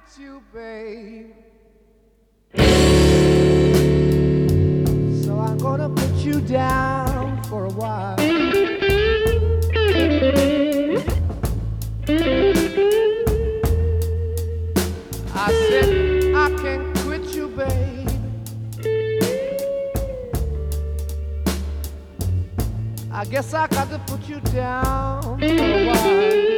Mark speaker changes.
Speaker 1: you, babe. So I'm gonna put you down for a while. I said I can't quit you, babe. I guess I got to put you down for a while.